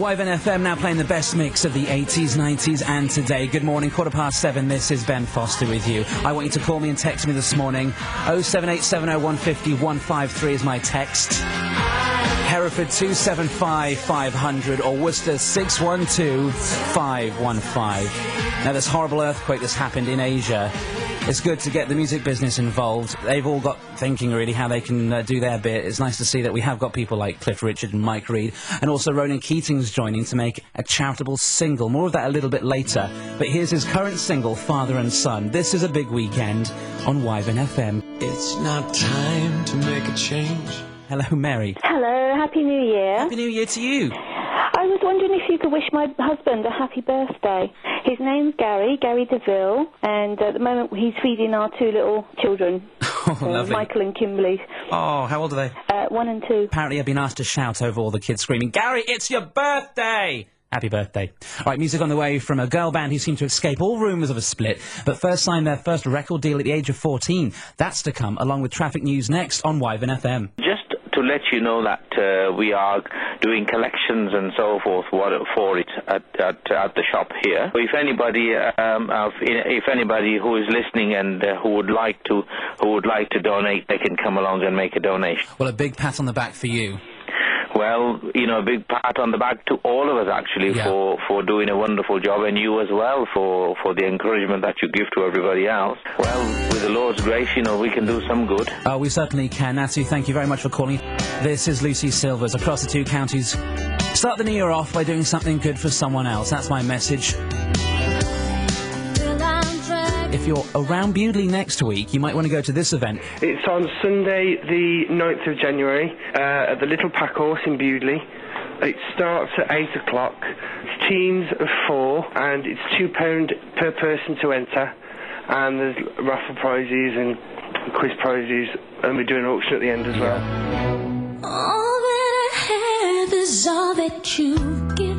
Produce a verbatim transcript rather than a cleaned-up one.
Y V N F M now playing the best mix of the eighties, nineties and today. Good morning, quarter past seven, this is Ben Foster with you. I want you to call me and text me this morning. oh seven eight seven oh one five oh one five three is my text. Hereford two seven five five hundred or Worcester six one two five one five. Now this horrible earthquake that's happened in Asia, it's good to get the music business involved. They've all got thinking really how they can uh, do their bit. It's nice to see that we have got people like Cliff Richard and Mike Reid, and also Ronan Keating's joining to make a charitable single. More of that a little bit later. But here's his current single, Father and Son. This is a big weekend on Y V N F M. It's not time to make a change. Hello, Mary. Hello, Happy New Year. Happy New Year to you. I was wondering if you could wish my husband a happy birthday. His name's Gary, Gary DeVille, and at the moment he's feeding our two little children, Oh, uh, lovely. Michael and Kimberly, Oh, how old are they? uh, one and two. Apparently I've been asked to shout over all the kids screaming, Gary, it's your birthday! Happy birthday. All right, music on the way from a girl band who seemed to escape all rumours of a split, but first signed their first record deal at the age of fourteen. That's to come, along with traffic news next on Y V N F M. Just to let you know that uh, we are doing collections and so forth what, for it at, at, at the shop here. If anybody, um, if anybody who is listening and uh, who would like to, who would like to donate, they can come along and make a donation. Well, a big pat on the back for you. Well, you know, a big pat on the back to all of us, actually, Yeah. for, for doing a wonderful job, and you as well for, for the encouragement that you give to everybody else. Well, with the Lord's grace, you know, we can do some good. Oh, we certainly can. Natu, thank you very much for calling. This is Lucy Silvers across the two counties. Start the new year off by doing something good for someone else. That's my message. If you're around Bewdley next week, you might want to go to this event. It's on Sunday, the ninth of January, uh, at the Little Pack Horse in Bewdley. It starts at eight o'clock. It's teams of four, and it's two pound per person to enter. And there's raffle prizes and quiz prizes, and we're doing an auction at the end as well. All that I have is all that you give.